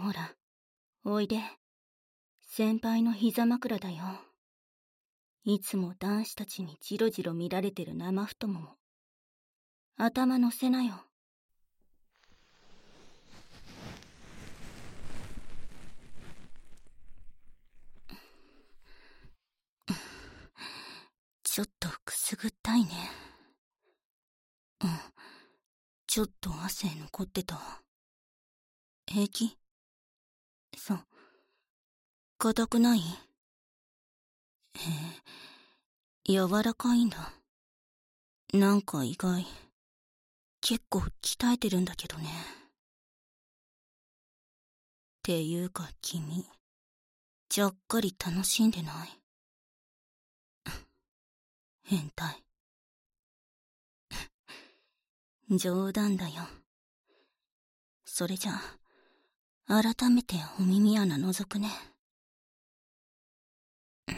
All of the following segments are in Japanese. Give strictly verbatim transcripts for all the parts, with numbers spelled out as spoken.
ほら、おいで。先輩の膝枕だよ。いつも男子たちにじろじろ見られてる生太もも。頭乗せなよ。ちょっとくすぐったいね。うん。ちょっと汗残ってた。平気？そう。硬くない？へえ、柔らかいんだ。なんか意外。結構鍛えてるんだけどね。っていうか君、ちゃっかり楽しんでない？変態。冗談だよ。それじゃあ、改めてお耳穴覗くね。うん。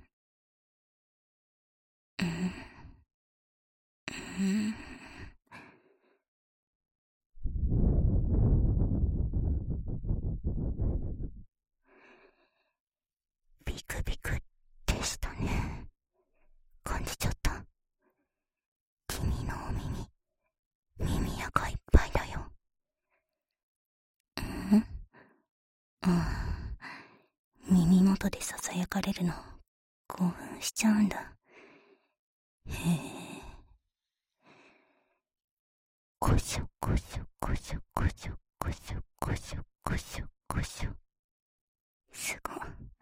うん。うん。ビクビクでしたね。感じちゃった。君のお耳、耳垢いっぱいだよ。ん？ああ、耳元で囁かれるの、興奮しちゃうんだ。へえ。こしょこしょこしょこしょこしょこしょこしょこしょ。すごい。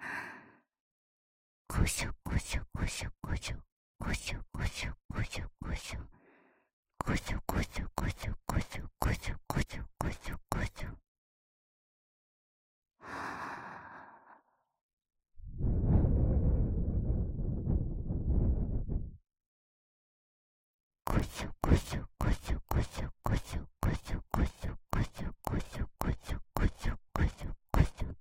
こしょこしょこしょこしょこしょこしょこしょこしょこしょこしょこしょこしょこしょこしょこしょこしょ。こしょこしょこしょこしょこしょこしょこしょこしょこしょこしょこしょこしょこしょ。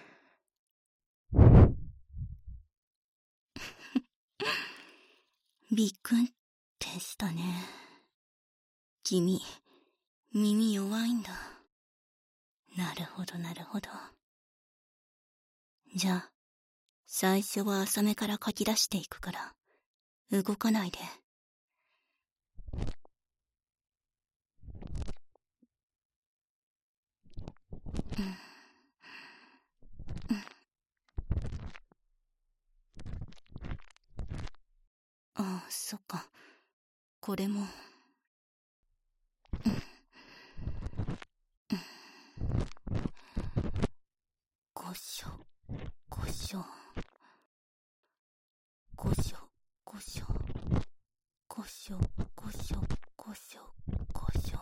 びっくんってしたね。君、耳弱いんだ。なるほどなるほど。じゃあ、最初は浅めから書き出していくから、動かないで。うん。うん。ああ、そっか。これも。うん。うん。こしょ、こしょ。こしょ、こしょ。こしょ、こしょ、こしょ、こしょ。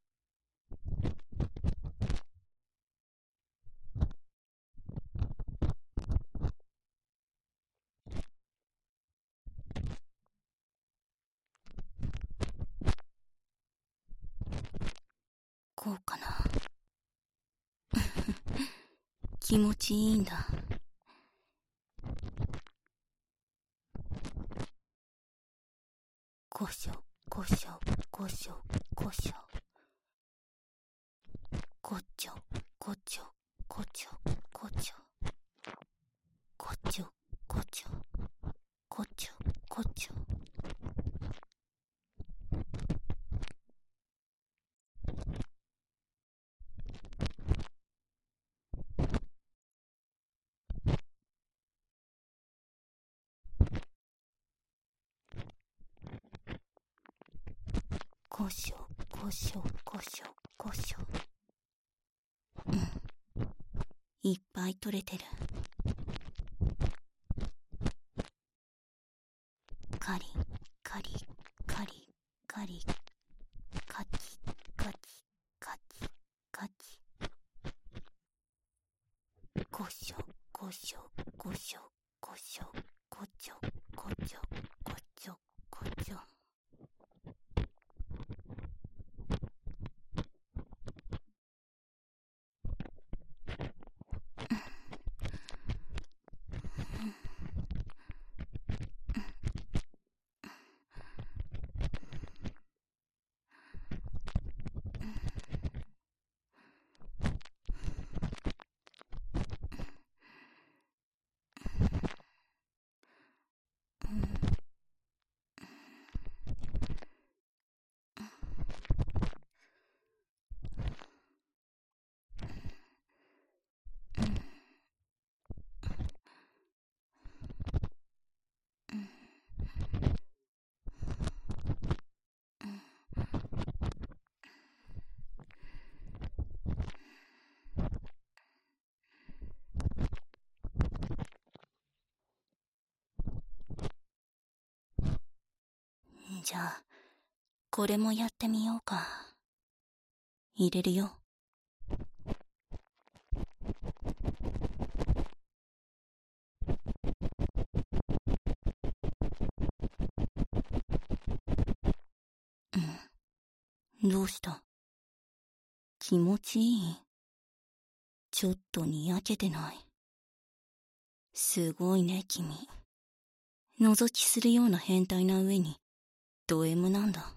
こうかな。気持ちいいんだ。こしょ、こしょ、こしょ、こしょ。こちょ、こちょ、こちょ、こちょ。こちょ、こちょ、こちょ、こちょ。こしょ、こしょ、こしょ、こしょ。うん。いっぱい取れてる。カリ、カリ、カリ、カリ、カチ、カチ、カチ、カチ。こしょ、こしょ、こしょ、こしょ、こちょ、こちょ、こちょ、こちょ。 じゃあ、これもやってみようか。入れるよ。うん。どうした？気持ちいい？ちょっとにやけてない？すごいね、君。覗きするような変態な上に、ド M なんだ。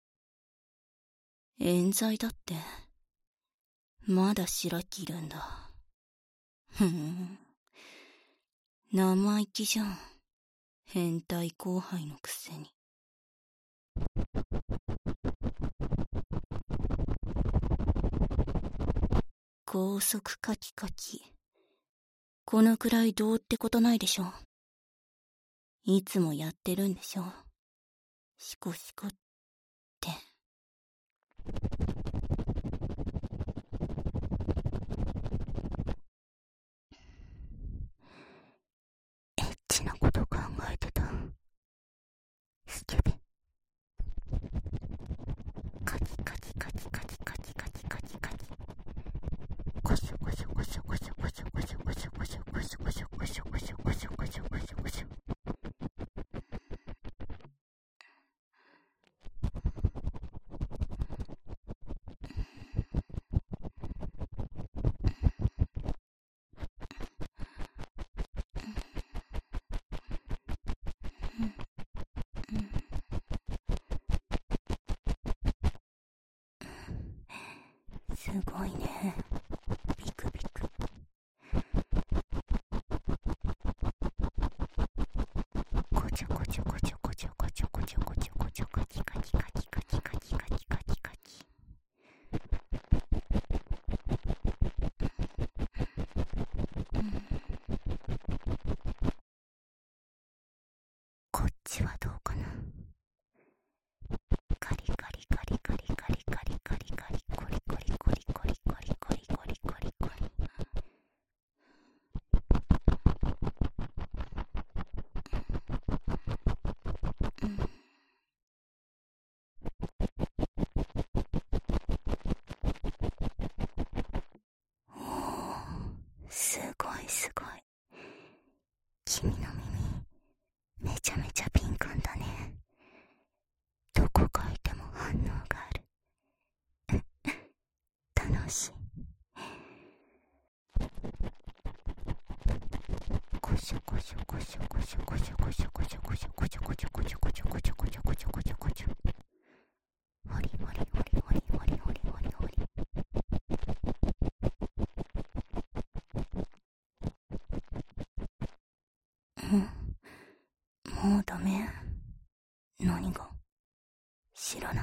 冤罪だって。まだ白切るんだ。ふん。生意気じゃん。変態後輩のくせに。高速カキカキ。このくらいどうってことないでしょ。いつもやってるんでしょ。シコシコって。エッチなこと考えてた。スケベ。カキカキカキカキカキカキカキカキ。ゴショゴショゴショゴショゴショゴショゴショゴショゴショゴショゴショゴショゴショゴショゴショゴショ。すごいね。ビクビク。こちょこちょこちょこちょこちょこちょこちょこちょカキカキカキカキカキカキカキカキ。こっちはどうかな。カリカリカリカリカリカリカリカリコリコリコリコリコリコリコリコリコリ。おー、すごいすごい。君の耳めちゃめちゃ敏感だね。どこかいても反応がある。楽しい。ゴショゴショゴショゴショゴショゴショゴショゴショゴショゴショゴショゴショゴショゴショゴショゴショゴショ。ホリホリホリホリホリホリホリホリ。うん。もうダメ？何が？知らない。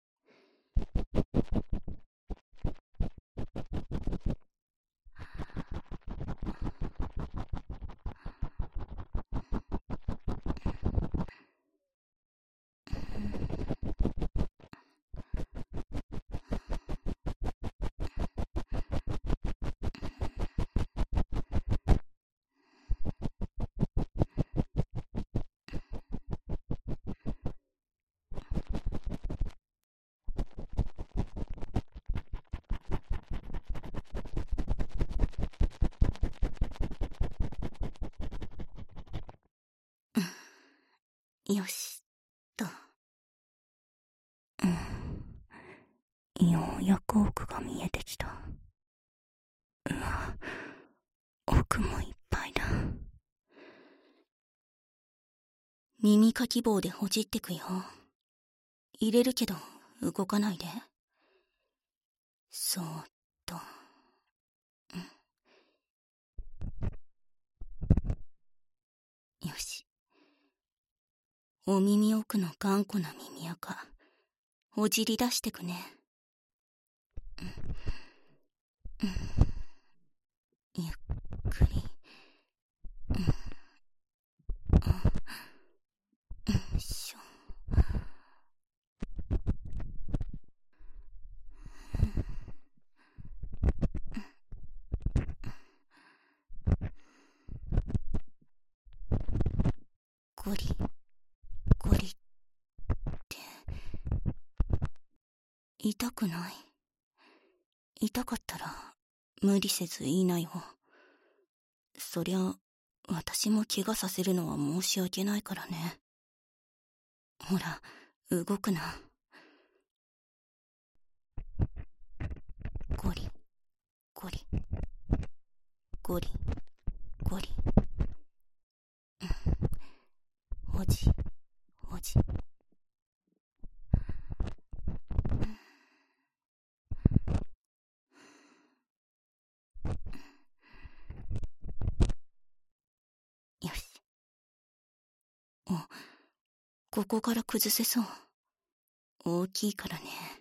よしと。うん。ようやく奥が見えてきた。うわ、奥もいっぱいだ。耳かき棒でほじってくよ。入れるけど動かないで。そーっと。うん、よし。お耳奥の頑固な耳垢、ほじり出してくね。うん、うん、ゆっくり。うん、あ、よいしょ。ゴリゴリ痛くない。痛かったら無理せず言いなよ。そりゃ私も怪我させるのは申し訳ないからね。ほら、動くな。ゴリゴリゴリゴリ、うん、おじおじ、よし。お、ここから崩せそう。大きいからね。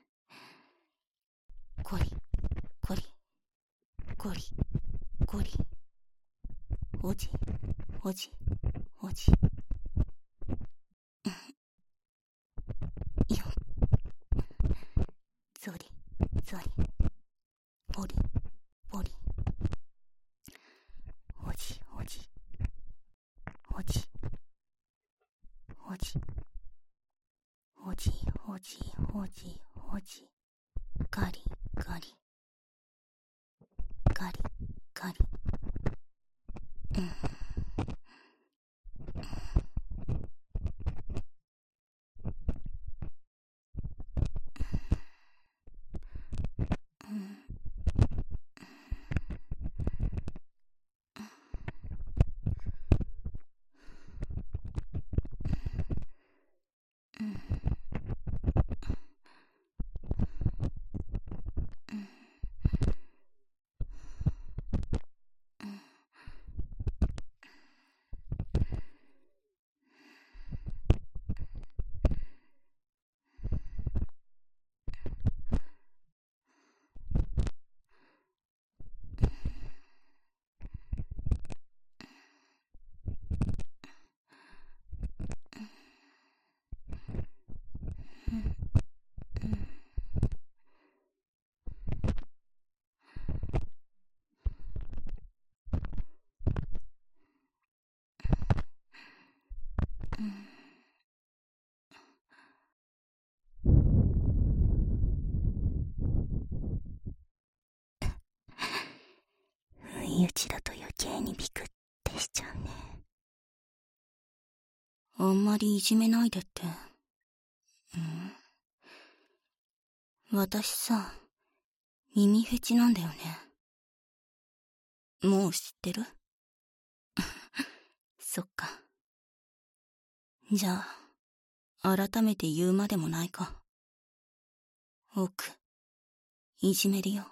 ゴリゴリゴリゴリ、おじおじおじ、よ、ゾリゾリ、ボリボリ、おじおじおじおじおじおじおじおじ、ガリガリガリガリ、うん、うん、うん、うん、不意打ちだと余計にビクってしちゃうね。あんまりいじめないでって。うん、私さ、耳フェチなんだよね。もう知ってる？そっか。じゃあ改めて言うまでもないか。奥、いじめるよ。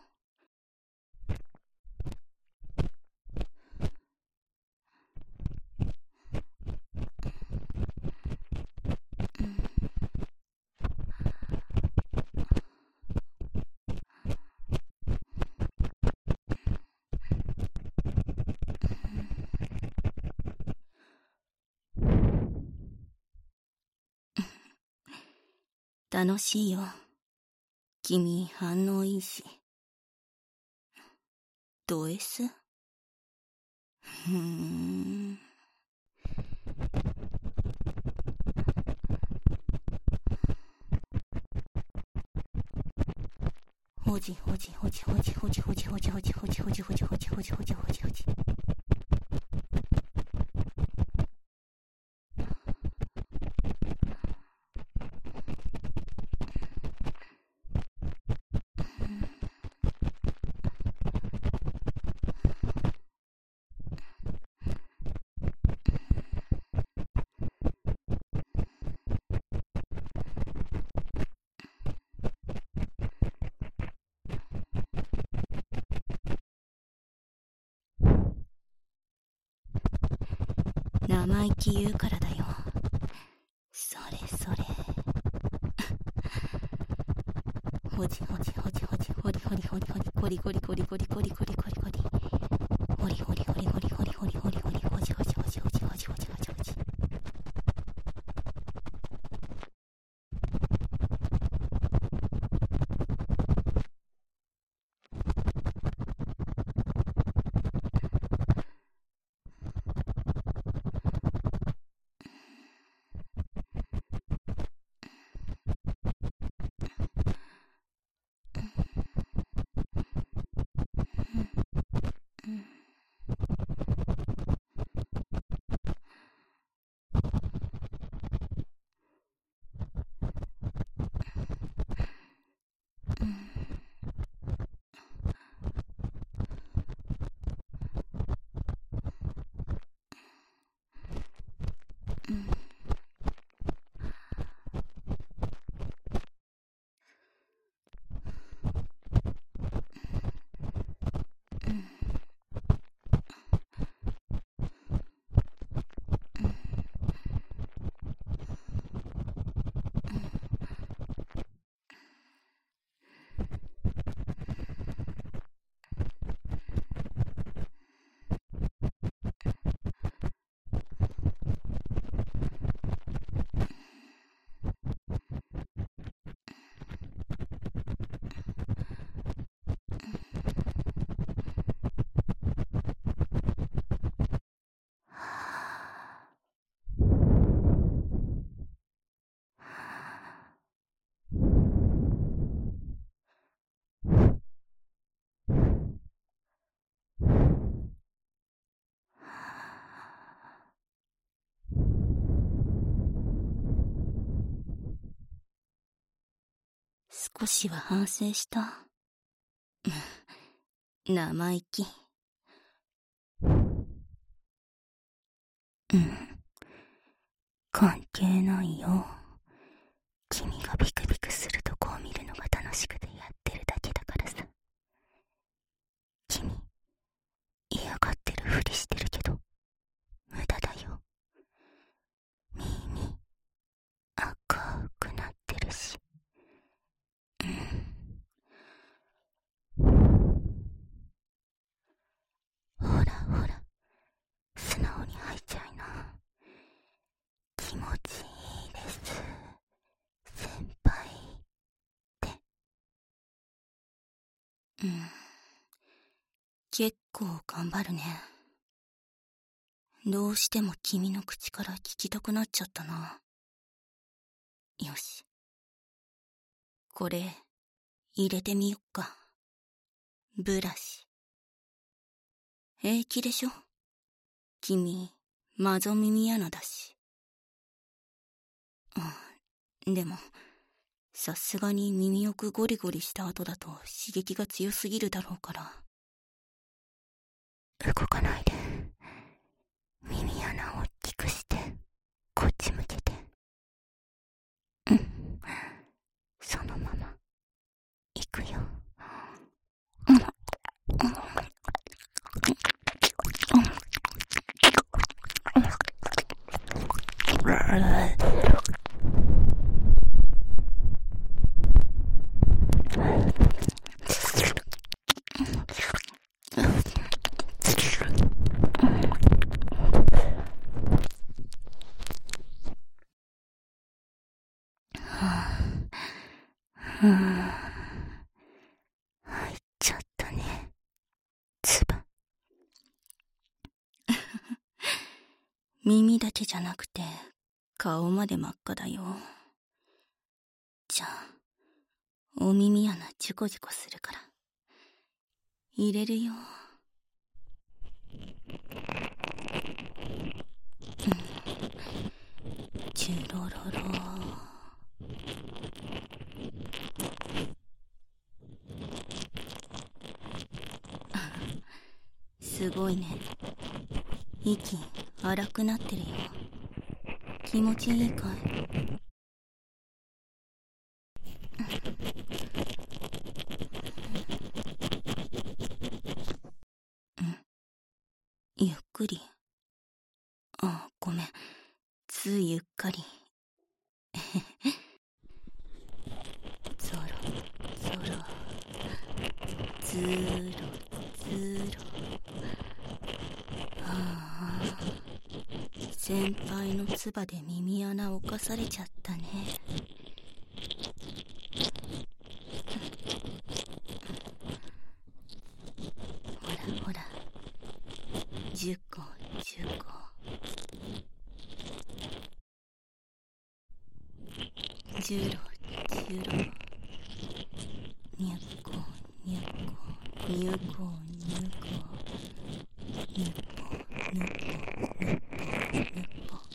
楽しいよ。君反応いいし。ド S？ ふーん。ほじほじほじほじほじほじほじほじほじほじほじほじほじほじほじほじ。生意気言うからだよ。それそれ。ほじほじほじほじほりほりほりほりゴリゴリゴリゴリゴリゴリゴリゴリほりほりほりほりほりほりほりほりほじほじほじほじほじほじほじほじ。 少しは反省した。生意気。うん。関係ないよ。君がビクビクするとこを見るのが楽しくてやってるだけだからさ。君、嫌がってるふりしてるけど、無駄だよ。耳、赤くなってるし。うん。ほらほら、素直に吐いちゃいな。気持ちいいです、先輩って。うん。結構頑張るね。どうしても君の口から聞きたくなっちゃったな。よし。これ、入れてみよっか。ブラシ。平気でしょ？君、マゾ耳穴だし。うん、でも、さすがに耳奥ゴリゴリした後だと刺激が強すぎるだろうから。動かないで。耳穴を大きくして、こっち向けて。うん。そのまま、行くよ。うん。うん。うん、入っちゃったね、つば。耳だけじゃなくて顔まで真っ赤だよ。じゃあお耳穴ジュコジュコするから入れるよ。うん、チュロロロ。すごいね。息荒くなってるよ。気持ちいいかい？うん。ゆっくり。あ、ごめん。ついゆっかり。ゾロゾロ、ズーロズーロ。はあ、先輩の唾で耳穴を犯されちゃったね。ほらほら、じゅっこじゅっこ。じゅろじゅろ。にゃっこにゃっこ、にゅこにゅこ、ぬっぽぬっぽぬっぽぬっぽ。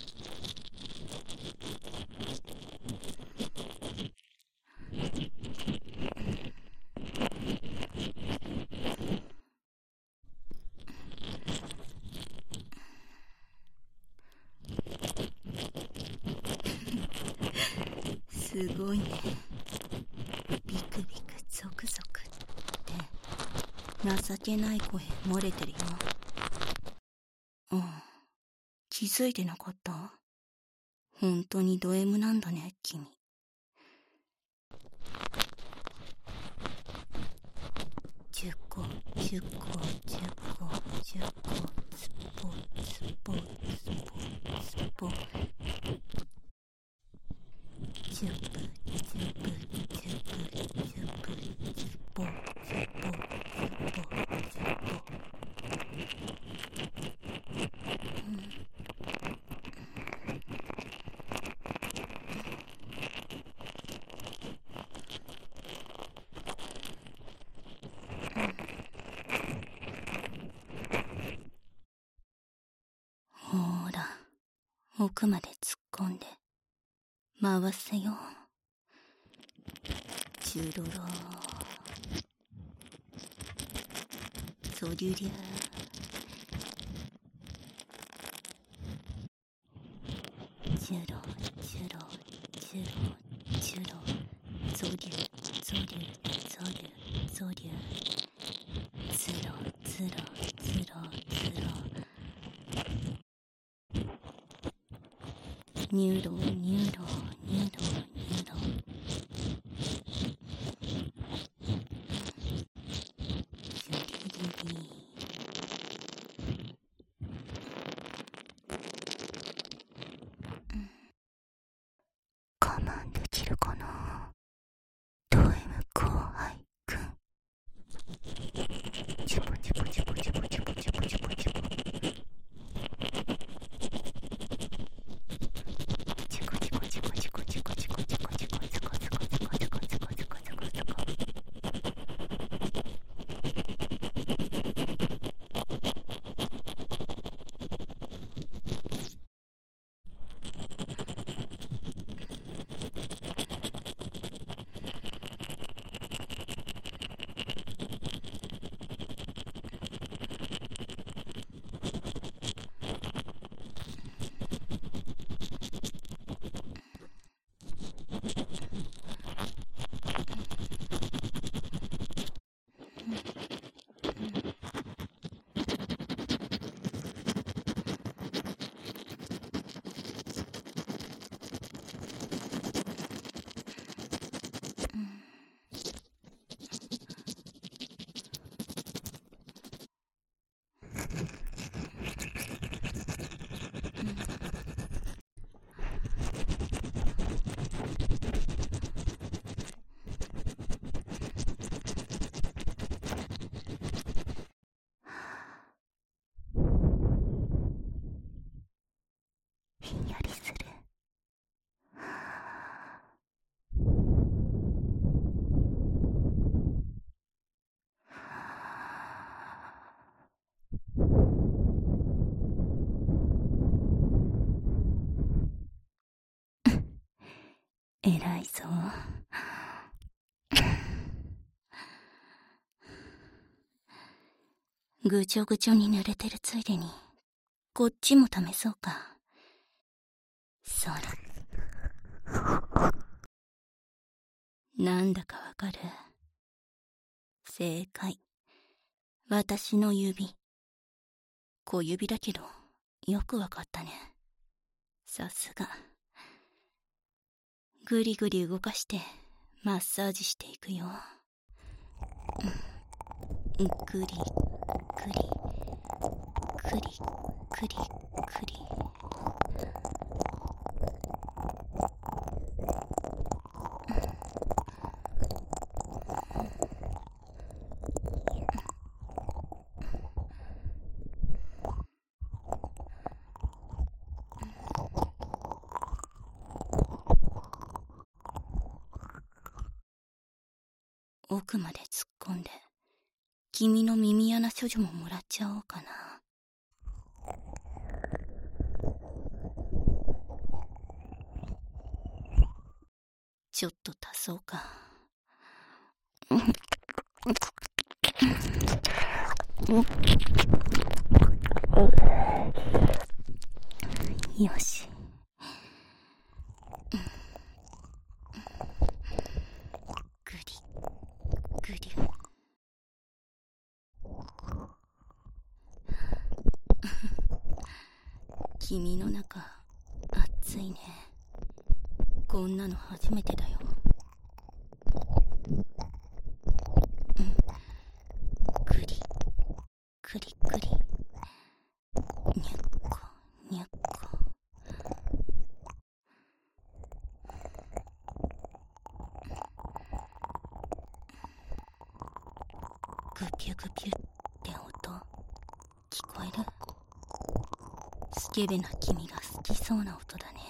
すごいね。ビクビクゾクゾクって情けない声漏れてるよ。うん、気づいてなかった？本当にド M なんだね、君。じゅっこじゅっこじゅっこじゅっこ、つっぽつっぽつっぽつっぽ。じゅっぷじゅっぷじゅっぷじゅっぷじゅっぷ、つっぽつっぽつっぽつっぽ。ほーら、奥まで突っ込んで回すよ。 チュロロソリュリャチュロチュロチュロチュロソリュソリュソリュソリュツロツロツロツロニューロニューロニューロニューロ我慢できるかな、ド M 後輩くん。チュポチュポチュポチュポチュポチュポチュポチュポチコチコチコチコチコチコチコチコチコチコチコチコチコチコチコチコチコチコチコ。ひんやりする。えらいぞ。ぐちょぐちょに濡れてるついでにこっちも試そうか。そら、なんだかわかる？正解。私の指。小指だけどよくわかったね。さすが。ぐりぐり動かしてマッサージしていくよ。ぐりぐりぐりぐりぐりぐり。奥まで突っ込んで君の耳穴処女ももらっちゃおうかな。ちょっと足そうか。よし。グリグリ。君の中熱いね。こんなの初めてだよ。うん。グリグリグリ。にゃっこにゃっこ。グピュグピュって音聞こえる？スケベな君が好きそうな音だね。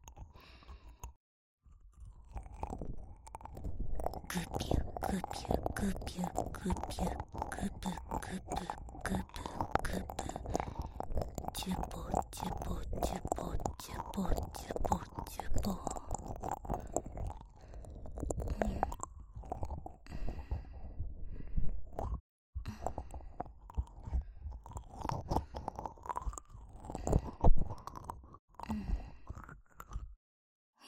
グピュグピュグピュグピュグプグプグプグプ。チュポチュポチュポチュポチュポチュポ。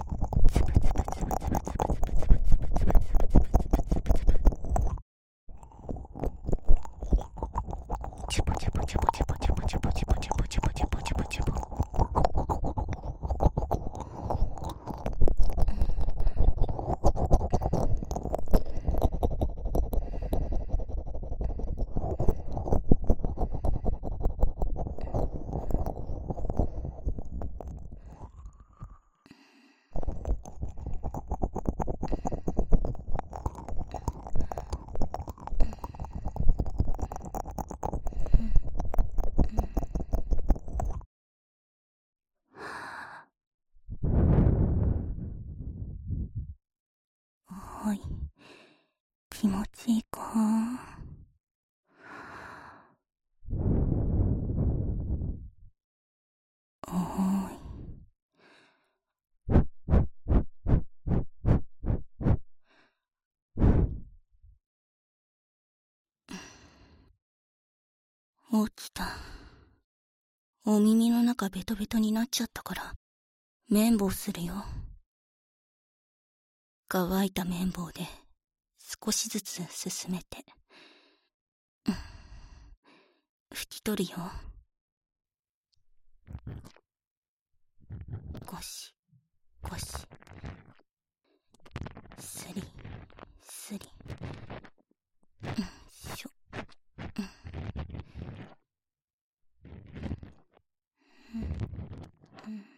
はい、気持ちいいか。おーい。起きた。お耳の中ベトベトになっちゃったから綿棒するよ。乾いた綿棒で少しずつ進めて、うん、拭き取るよ。ゴシゴシ、スリスリ、うんしょ、うんうんうん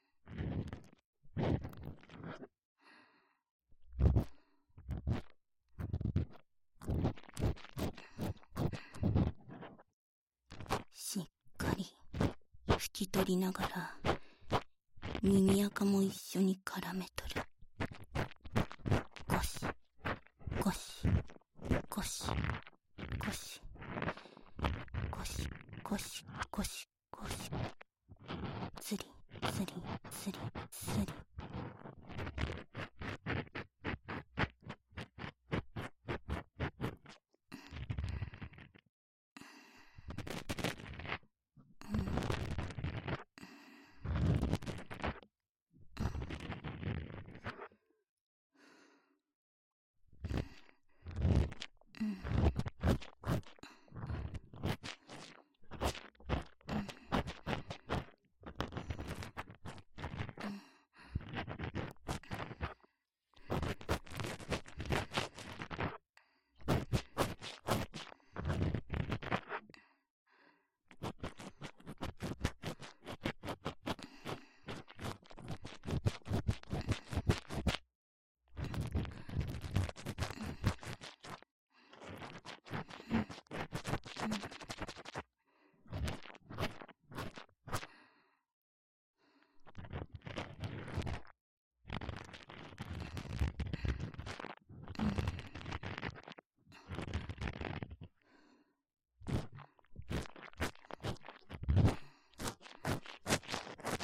しっかり拭き取りながら耳垢も一緒に絡めとる。ゴシゴシゴシゴシゴシゴシゴシゴシ、スリスリスリスリ、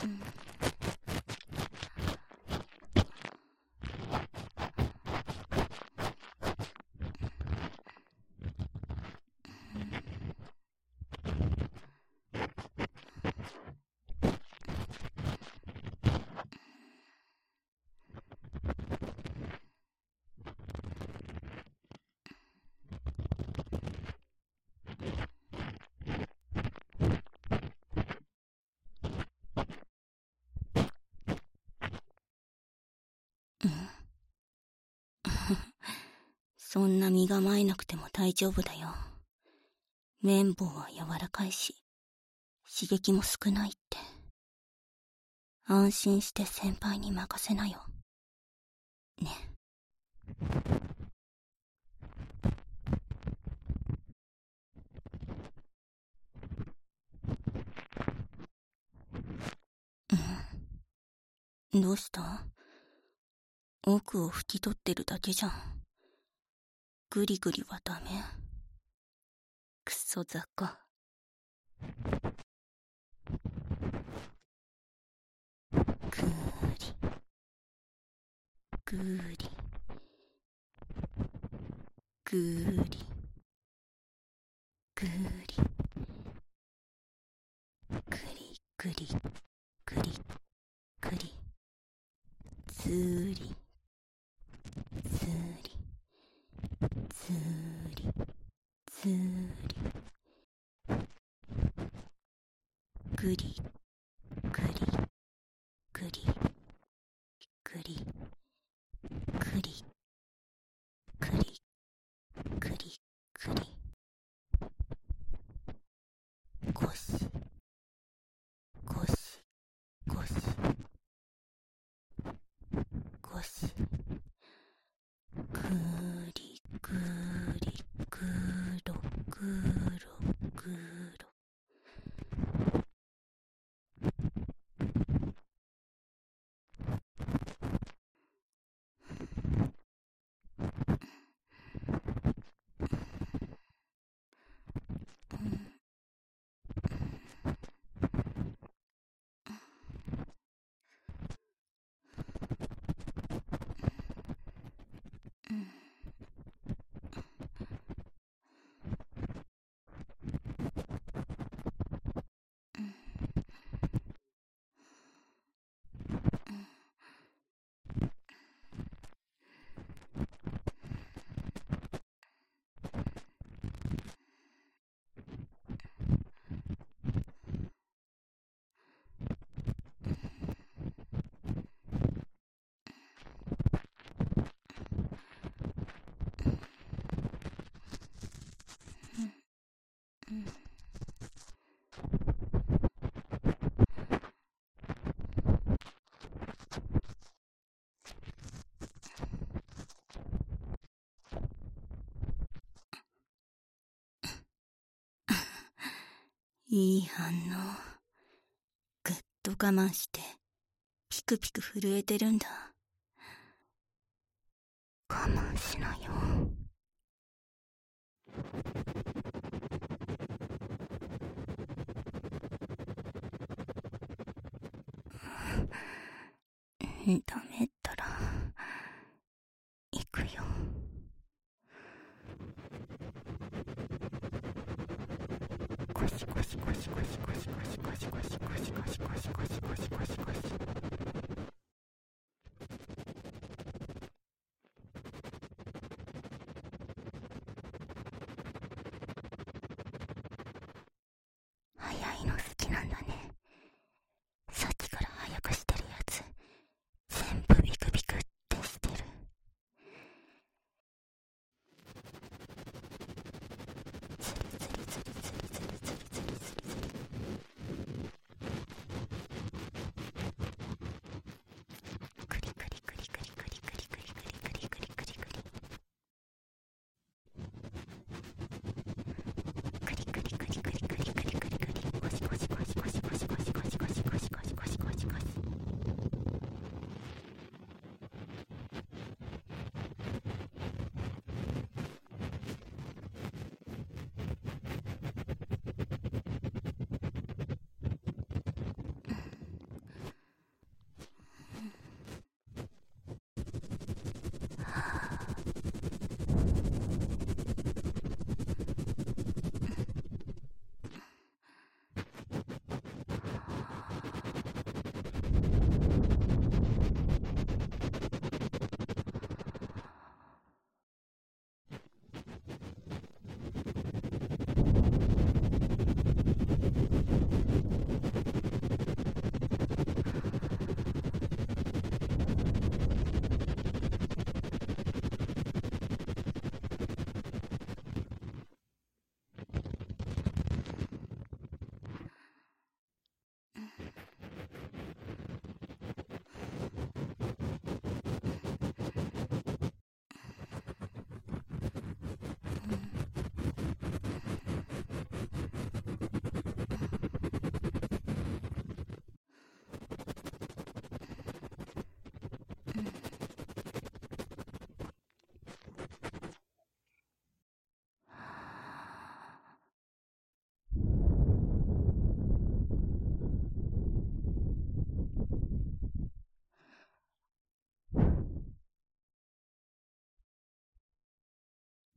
そんな身構えなくても大丈夫だよ。綿棒は柔らかいし、刺激も少ないって。安心して先輩に任せなよ。ね。うん。どうした？奥を拭き取ってるだけじゃん。グリグリはダメ。クソ雑魚。ぐーりぐーりぐーりぐーりぐりぐりぐりぐりずーりずーりずーりずーりぐりぐりぐりぐりぐりぐりぐりぐりゴシゴシゴシゴシぐりぐりぐろぐろぐろいい反応。ぐっと我慢してピクピク震えてるんだ。我慢しなよ。ダメったら行くよ。ゴシゴシゴシゴシゴシゴシゴシゴシゴシゴシゴシゴシゴシゴシゴシゴシ。早いの好きなんだね。さっきから早くしてるやつ全部ビクビクってしてる。ツリツリツリツリツリツリツリツリツリ。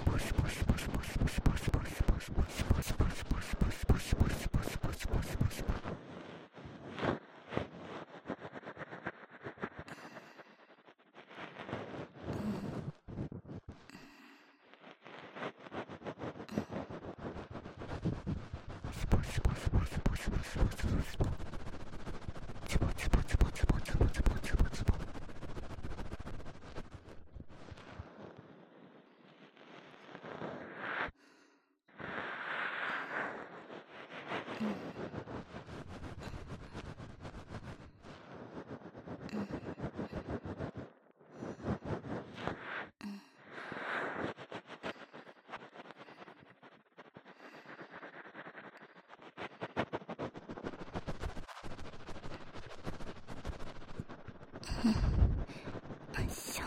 しょ。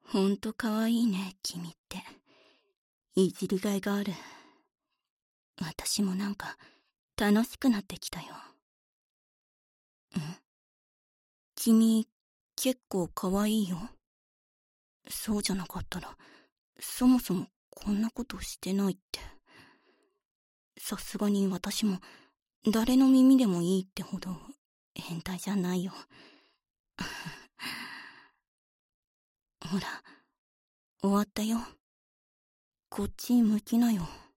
ほんとかわいいね、君って。いじりがいがある。私もなんか楽しくなってきたよ。ん？君、結構かわいいよ。そうじゃなかったら、そもそもこんなことしてないって。さすがに私も誰の耳でもいいってほど変態じゃないよ。ほら、終わったよ。こっち向きなよ。